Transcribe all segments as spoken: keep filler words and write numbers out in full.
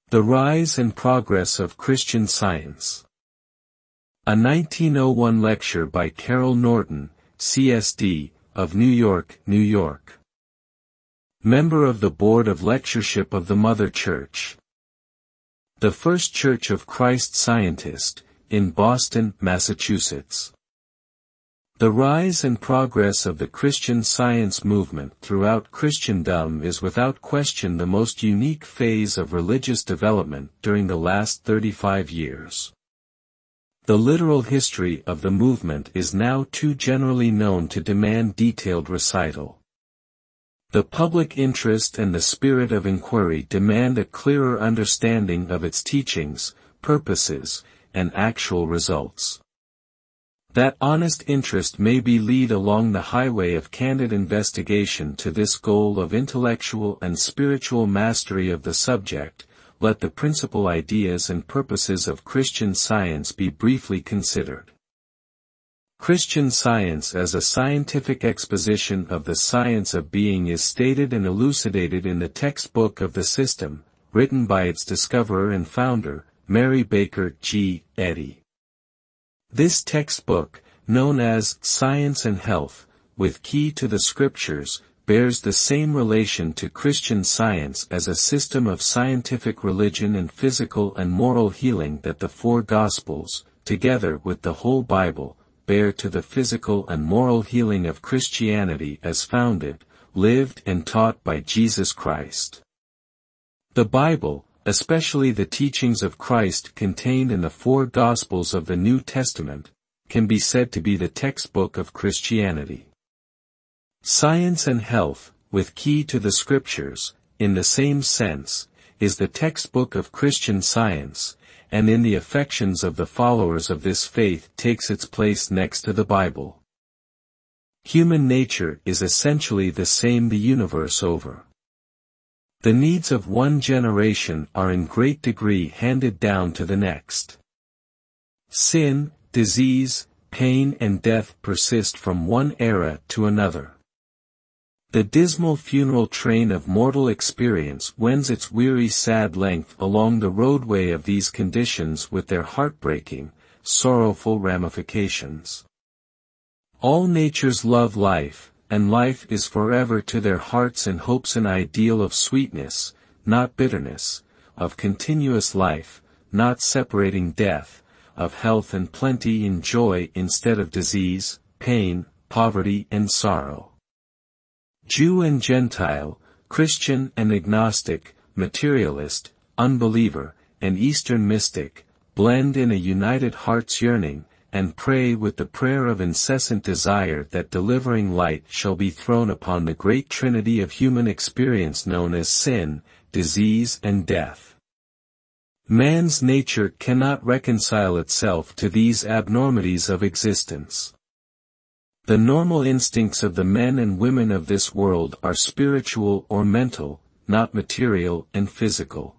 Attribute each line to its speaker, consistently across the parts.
Speaker 1: The Rise and Progress of Christian Science. A nineteen oh one lecture by Carol Norton, C S D, of New York, New York. Member of the Board of Lectureship of the Mother Church. The First Church of Christ Scientist, in Boston, Massachusetts. The rise and progress of the Christian Science movement throughout Christendom is without question the most unique phase of religious development during the last thirty-five years. The literal history of the movement is now too generally known to demand detailed recital. The public interest and the spirit of inquiry demand a clearer understanding of its teachings, purposes, and actual results. That honest interest may be lead along the highway of candid investigation to this goal of intellectual and spiritual mastery of the subject. Let the principal ideas and purposes of Christian Science be briefly considered. Christian Science as a scientific exposition of the science of being is stated and elucidated in the textbook of the system, written by its discoverer and founder, Mary Baker G. Eddy. This textbook, known as Science and Health, with Key to the Scriptures, bears the same relation to Christian Science as a system of scientific religion and physical and moral healing that the four Gospels, together with the whole Bible, bear to the physical and moral healing of Christianity as founded, lived and taught by Jesus Christ. The Bible, especially the teachings of Christ contained in the four Gospels of the New Testament, can be said to be the textbook of Christianity. Science and Health, with Key to the Scriptures, in the same sense, is the textbook of Christian Science, and in the affections of the followers of this faith takes its place next to the Bible. Human nature is essentially the same the universe over. The needs of one generation are in great degree handed down to the next. Sin, disease, pain and death persist from one era to another. The dismal funeral train of mortal experience wends its weary sad length along the roadway of these conditions with their heartbreaking, sorrowful ramifications. All natures love life, and life is forever to their hearts and hopes an ideal of sweetness, not bitterness, of continuous life, not separating death, of health and plenty in joy instead of disease, pain, poverty and sorrow. Jew and Gentile, Christian and agnostic, materialist, unbeliever, and Eastern mystic, blend in a united heart's yearning, and pray with the prayer of incessant desire that delivering light shall be thrown upon the great trinity of human experience known as sin, disease and death. Man's nature cannot reconcile itself to these abnormities of existence. The normal instincts of the men and women of this world are spiritual or mental, not material and physical.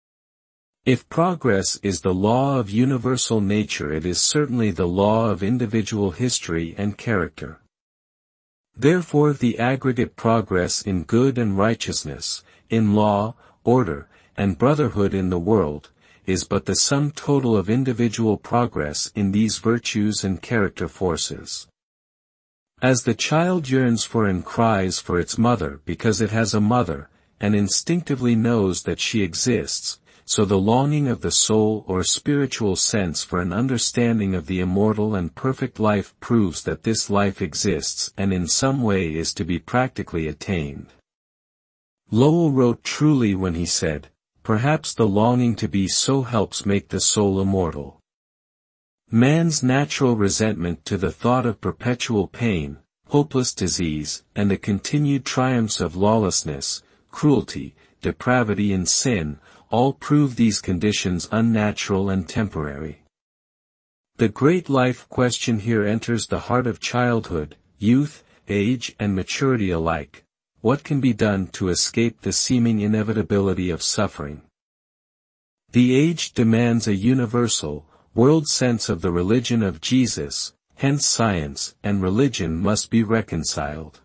Speaker 1: If progress is the law of universal nature, it is certainly the law of individual history and character. Therefore the aggregate progress in good and righteousness, in law, order, and brotherhood in the world, is but the sum total of individual progress in these virtues and character forces. As the child yearns for and cries for its mother because it has a mother, and instinctively knows that she exists, so the longing of the soul or spiritual sense for an understanding of the immortal and perfect life proves that this life exists and in some way is to be practically attained. Lowell wrote truly when he said, "Perhaps the longing to be so helps make the soul immortal." Man's natural resentment to the thought of perpetual pain, hopeless disease, and the continued triumphs of lawlessness, cruelty, depravity and sin, all prove these conditions unnatural and temporary. The great life question here enters the heart of childhood, youth, age and maturity alike. What can be done to escape the seeming inevitability of suffering? The age demands a universal, world sense of the religion of Jesus, hence science and religion must be reconciled.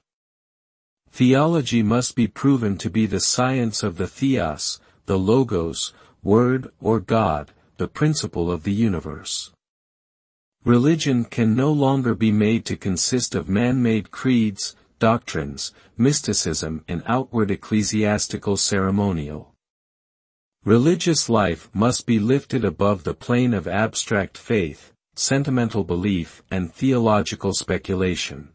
Speaker 1: Theology must be proven to be the science of the Theos, the Logos, Word, or God, the principle of the universe. Religion can no longer be made to consist of man-made creeds, doctrines, mysticism and outward ecclesiastical ceremonial. Religious life must be lifted above the plane of abstract faith, sentimental belief and theological speculation.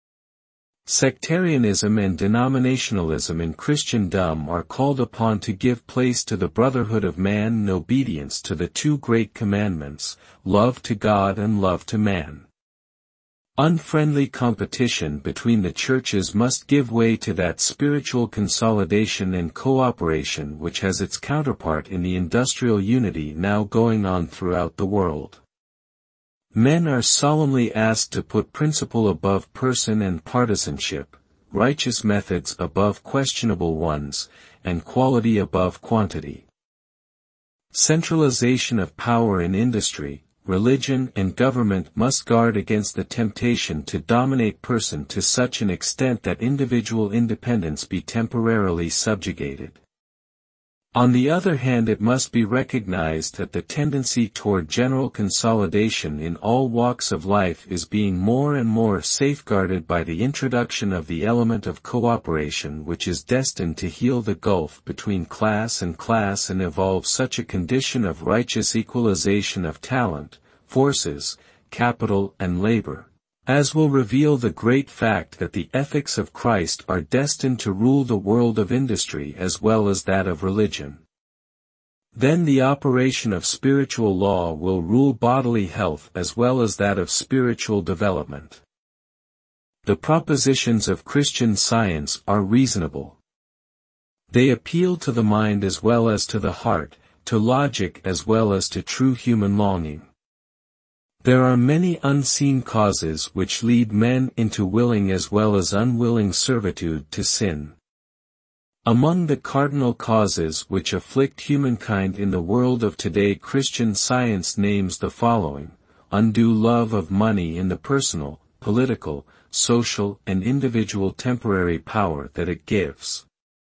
Speaker 1: Sectarianism and denominationalism in Christendom are called upon to give place to the brotherhood of man in obedience to the two great commandments, love to God and love to man. Unfriendly competition between the churches must give way to that spiritual consolidation and cooperation which has its counterpart in the industrial unity now going on throughout the world. Men are solemnly asked to put principle above person and partisanship, righteous methods above questionable ones, and quality above quantity. Centralization of power in industry, religion and government must guard against the temptation to dominate person to such an extent that individual independence be temporarily subjugated. On the other hand, it must be recognized that the tendency toward general consolidation in all walks of life is being more and more safeguarded by the introduction of the element of cooperation, which is destined to heal the gulf between class and class and evolve such a condition of righteous equalization of talent, forces, capital and labor, as will reveal the great fact that the ethics of Christ are destined to rule the world of industry as well as that of religion. Then the operation of spiritual law will rule bodily health as well as that of spiritual development. The propositions of Christian Science are reasonable. They appeal to the mind as well as to the heart, to logic as well as to true human longing. There are many unseen causes which lead men into willing as well as unwilling servitude to sin. Among the cardinal causes which afflict humankind in the world of today, Christian Science names the following: undue love of money in the personal, political, social and individual temporary power that it gives.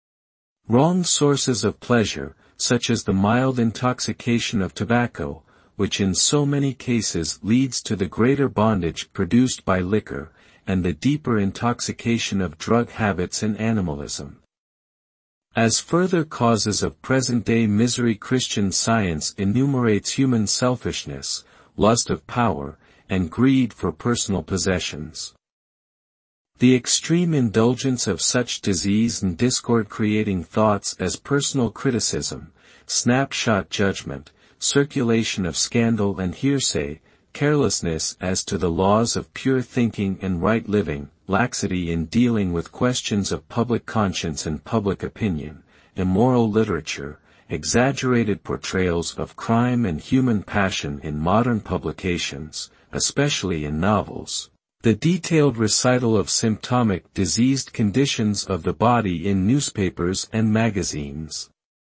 Speaker 1: Wrong sources of pleasure, such as the mild intoxication of tobacco, which in so many cases leads to the greater bondage produced by liquor, and the deeper intoxication of drug habits and animalism. As further causes of present-day misery, Christian Science enumerates human selfishness, lust of power, and greed for personal possessions. The extreme indulgence of such disease and discord-creating thoughts as personal criticism, snapshot judgment, circulation of scandal and hearsay, carelessness as to the laws of pure thinking and right living, laxity in dealing with questions of public conscience and public opinion, immoral literature, exaggerated portrayals of crime and human passion in modern publications, especially in novels, the detailed recital of symptomatic diseased conditions of the body in newspapers and magazines.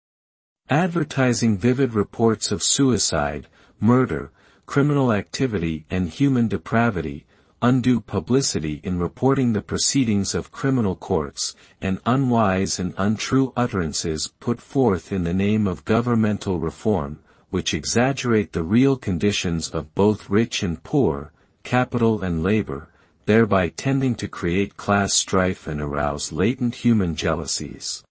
Speaker 1: Advertising vivid reports of suicide, murder, criminal activity and human depravity, undue publicity in reporting the proceedings of criminal courts, and unwise and untrue utterances put forth in the name of governmental reform, which exaggerate the real conditions of both rich and poor, capital and labor, thereby tending to create class strife and arouse latent human jealousies.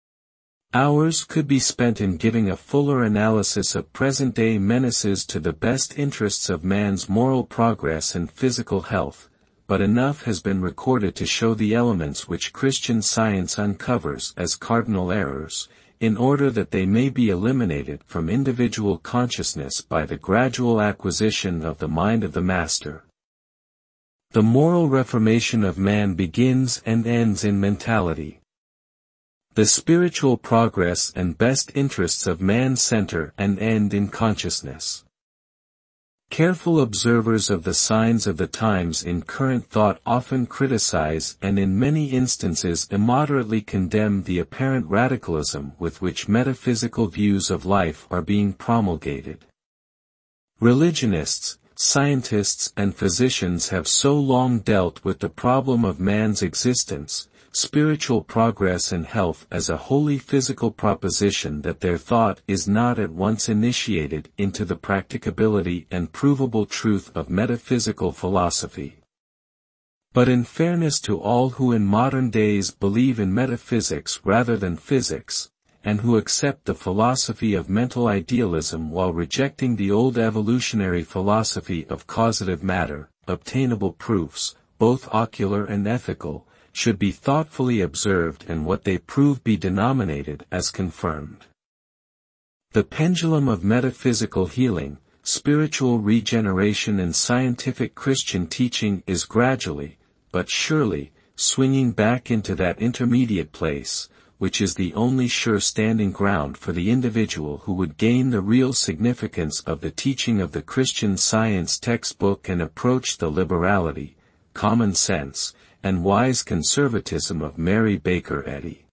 Speaker 1: Hours could be spent in giving a fuller analysis of present-day menaces to the best interests of man's moral progress and physical health, but enough has been recorded to show the elements which Christian Science uncovers as cardinal errors, in order that they may be eliminated from individual consciousness by the gradual acquisition of the mind of the Master. The moral reformation of man begins and ends in mentality. The spiritual progress and best interests of man center and end in consciousness. Careful observers of the signs of the times in current thought often criticize and in many instances immoderately condemn the apparent radicalism with which metaphysical views of life are being promulgated. Religionists, scientists and physicians have so long dealt with the problem of man's existence, spiritual progress and health as a wholly physical proposition that their thought is not at once initiated into the practicability and provable truth of metaphysical philosophy. But in fairness to all who in modern days believe in metaphysics rather than physics, and who accept the philosophy of mental idealism while rejecting the old evolutionary philosophy of causative matter, obtainable proofs, both ocular and ethical, should be thoughtfully observed and what they prove be denominated as confirmed. The pendulum of metaphysical healing, spiritual regeneration and scientific Christian teaching is gradually, but surely, swinging back into that intermediate place, which is the only sure standing ground for the individual who would gain the real significance of the teaching of the Christian Science textbook and approach the liberality, common sense, and wise conservatism of Mary Baker Eddy.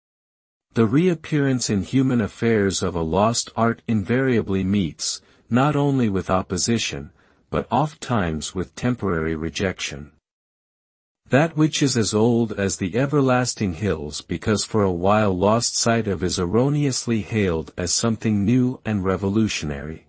Speaker 1: The reappearance in human affairs of a lost art invariably meets, not only with opposition, but oft-times with temporary rejection. That which is as old as the everlasting hills because for a while lost sight of is erroneously hailed as something new and revolutionary.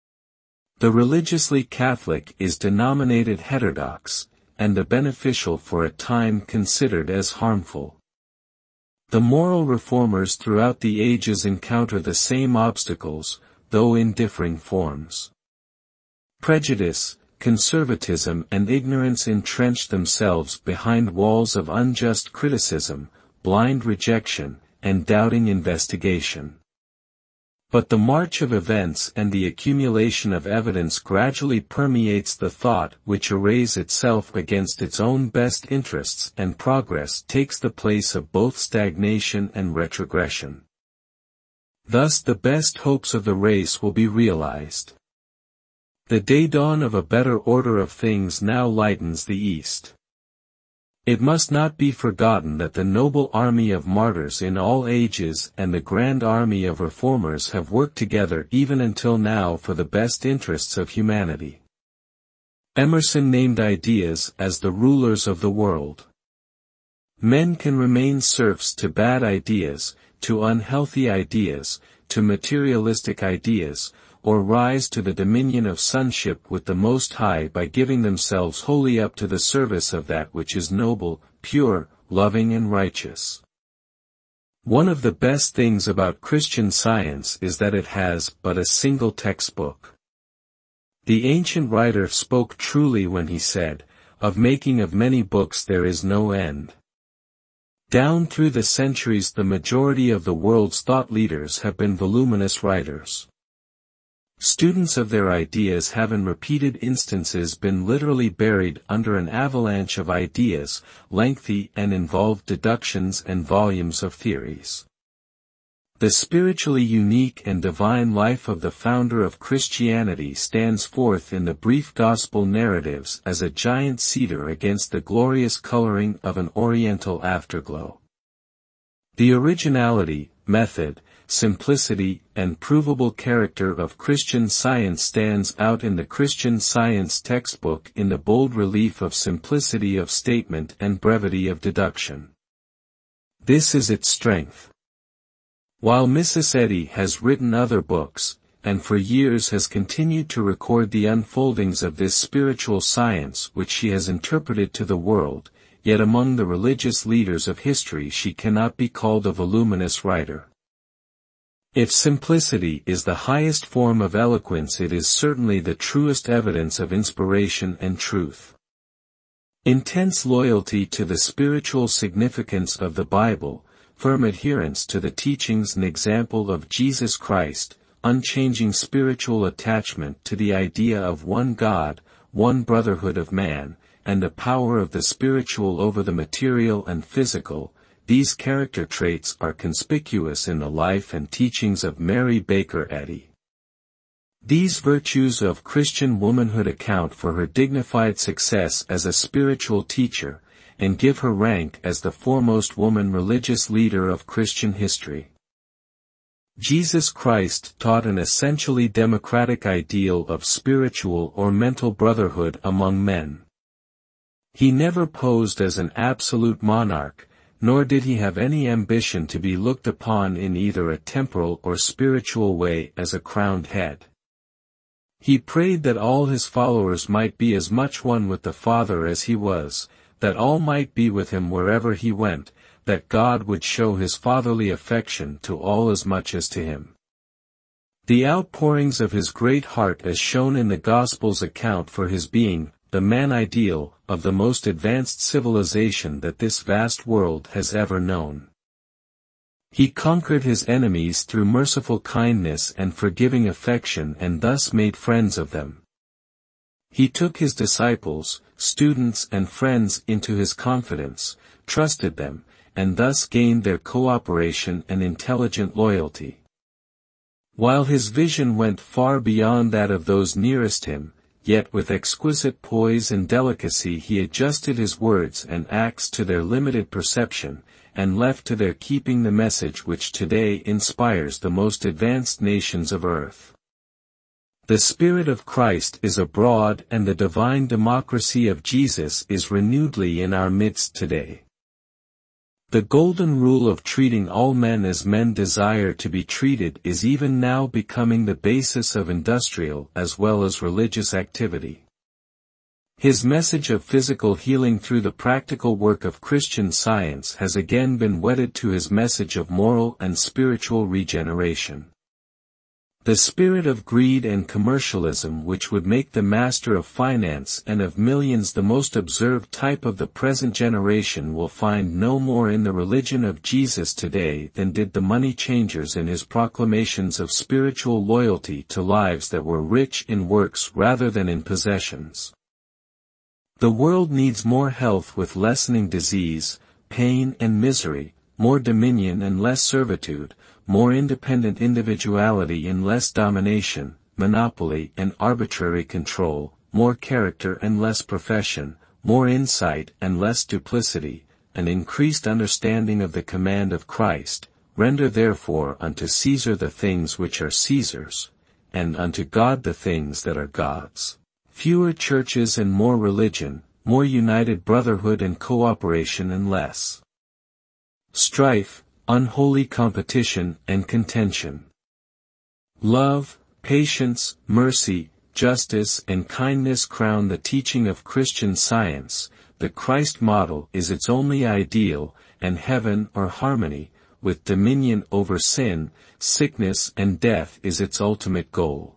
Speaker 1: The religiously Catholic is denominated heterodox, and the beneficial for a time considered as harmful. The moral reformers throughout the ages encounter the same obstacles, though in differing forms. Prejudice, conservatism and ignorance entrench themselves behind walls of unjust criticism, blind rejection, and doubting investigation. But the march of events and the accumulation of evidence gradually permeates the thought which arrays itself against its own best interests and progress takes the place of both stagnation and retrogression. Thus the best hopes of the race will be realized. The day-dawn of a better order of things now lightens the east. It must not be forgotten that the noble army of martyrs in all ages and the grand army of reformers have worked together even until now for the best interests of humanity. Emerson named ideas as the rulers of the world. Men can remain serfs to bad ideas, to unhealthy ideas, to materialistic ideas, or rise to the dominion of sonship with the Most High by giving themselves wholly up to the service of that which is noble, pure, loving and righteous. One of the best things about Christian Science is that it has but a single textbook. The ancient writer spoke truly when he said, "Of making of many books there is no end." Down through the centuries the majority of the world's thought leaders have been voluminous writers. Students of their ideas have in repeated instances been literally buried under an avalanche of ideas, lengthy and involved deductions and volumes of theories. The spiritually unique and divine life of the founder of Christianity stands forth in the brief gospel narratives as a giant cedar against the glorious coloring of an oriental afterglow. The originality, method, simplicity, and provable character of Christian Science stands out in the Christian Science textbook in the bold relief of simplicity of statement and brevity of deduction. This is its strength. While Missus Eddy has written other books, and for years has continued to record the unfoldings of this spiritual science which she has interpreted to the world, yet among the religious leaders of history she cannot be called a voluminous writer. If simplicity is the highest form of eloquence, it is certainly the truest evidence of inspiration and truth. Intense loyalty to the spiritual significance of the Bible, firm adherence to the teachings and example of Jesus Christ, unchanging spiritual attachment to the idea of one God, one brotherhood of man, and the power of the spiritual over the material and physical, these character traits are conspicuous in the life and teachings of Mary Baker Eddy. These virtues of Christian womanhood account for her dignified success as a spiritual teacher, and give her rank as the foremost woman religious leader of Christian history. Jesus Christ taught an essentially democratic ideal of spiritual or mental brotherhood among men. He never posed as an absolute monarch, nor did he have any ambition to be looked upon in either a temporal or spiritual way as a crowned head. He prayed that all his followers might be as much one with the Father as he was, that all might be with him wherever he went, that God would show his fatherly affection to all as much as to him. The outpourings of his great heart as shown in the Gospels account for his being the man ideal of the most advanced civilization that this vast world has ever known. He conquered his enemies through merciful kindness and forgiving affection and thus made friends of them. He took his disciples, students and friends into his confidence, trusted them, and thus gained their cooperation and intelligent loyalty. While his vision went far beyond that of those nearest him, yet with exquisite poise and delicacy he adjusted his words and acts to their limited perception, and left to their keeping the message which today inspires the most advanced nations of earth. The Spirit of Christ is abroad and the divine democracy of Jesus is renewedly in our midst today. The golden rule of treating all men as men desire to be treated is even now becoming the basis of industrial as well as religious activity. His message of physical healing through the practical work of Christian Science has again been wedded to his message of moral and spiritual regeneration. The spirit of greed and commercialism which would make the master of finance and of millions the most observed type of the present generation will find no more in the religion of Jesus today than did the money changers in his proclamations of spiritual loyalty to lives that were rich in works rather than in possessions. The world needs more health with lessening disease, pain and misery, more dominion and less servitude, more independent individuality and less domination, monopoly and arbitrary control, more character and less profession, more insight and less duplicity, an increased understanding of the command of Christ, render therefore unto Caesar the things which are Caesar's, and unto God the things that are God's. Fewer churches and more religion, more united brotherhood and cooperation and less strife, unholy competition and contention. Love, patience, mercy, justice and kindness crown the teaching of Christian Science. The Christ model is its only ideal, and heaven or harmony, with dominion over sin, sickness and death is its ultimate goal.